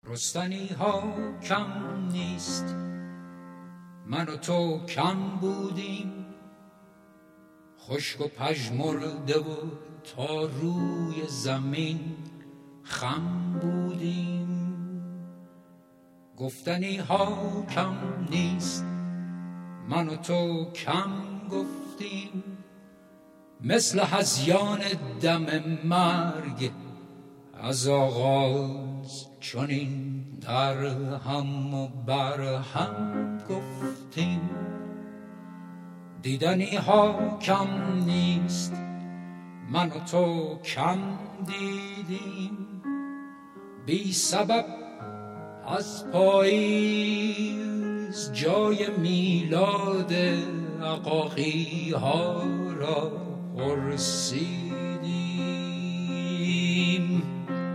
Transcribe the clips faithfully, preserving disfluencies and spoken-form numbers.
رستنی ها کم نیست، من و تو کم بودیم، خشک و پژمرده و تا روی زمین خم بودیم. گفتنی ها کم نیست، من و تو کم گفتیم، مثل هذیان دم مرگ از آغاز چنین در هم و بر هم گفتیم. دیدنی ها کم نیست، من و تو کم دیدیم، بی سبب از پاییز جای میلاد عقاقی ها را پرسیدیم.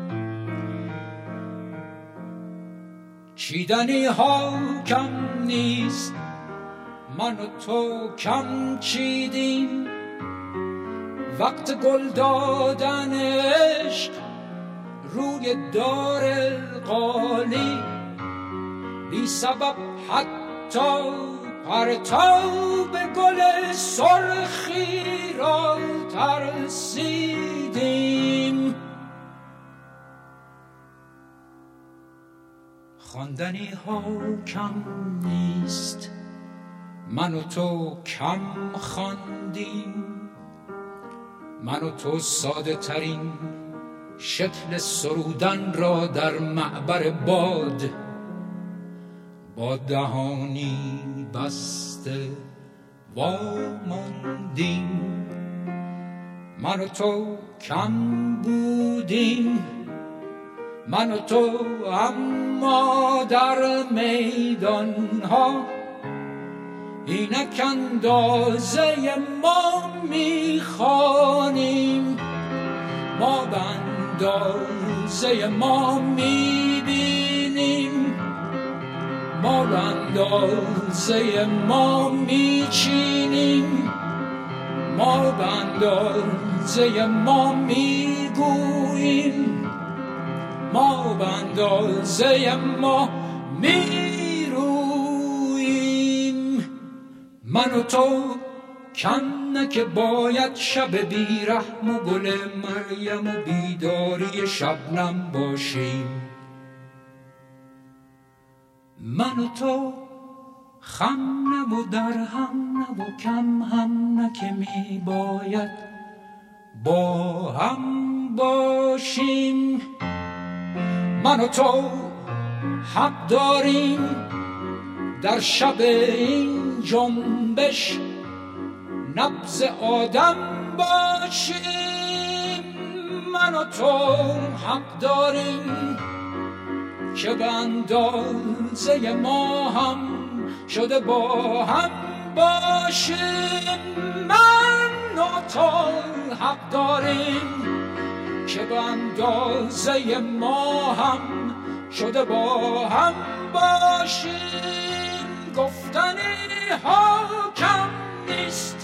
چیدنی ها کم نیست، من و تو کم چیدیم، وقت گل دادن عشق روی دار قالی، بی سبب حتی پرتاب گل سرخی را ترسیدیم. خواندنی ها کم نیست، من و تو کم خواندیم، من و تو ساده ترین شکل سرودن را در معبر باد با دهانی بسته واماندیم. من و تو کم بودیم، من و تو اما در میدان ها اینک اندازه ما میخوانیم، ما به اندازه ما میبینیم، ما به اندازه ما میچینیم، ما به اندازه ما میگوییم، ما به اندازه ما میرویم. من و تو کم نه که باید شب بیرحم و گل مریم و بیداری شبنم باشیم، من و تو خم نه و در هم نه و کم هم نه که می باید با هم باشیم. من و تو حق داریم در شب این جنبش نبض آدم باشیم، من و تو حق داریم که به اندازه ما هم شده با هم باشیم، من و تو حق داریم که به اندازه ما هم شده با هم باشیم. گفتنی ها کم نیست،